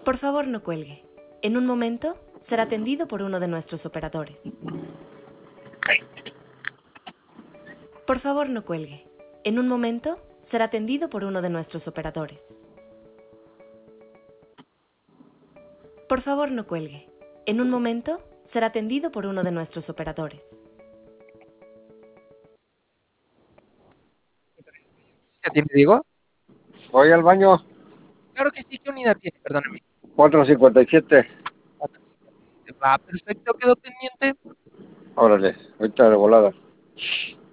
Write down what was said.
Por favor, no cuelgue. En un momento será atendido por uno de nuestros operadores. Por favor, no cuelgue. En un momento será atendido por uno de nuestros operadores. Por favor, no cuelgue. En un momento será atendido por uno de nuestros operadores. ¿Ya tiene, Diego? Voy al baño. Claro que sí, ¿qué unidad tiene? Perdóname. 457. Va, perfecto, quedó pendiente. Órale, ahorita de volada.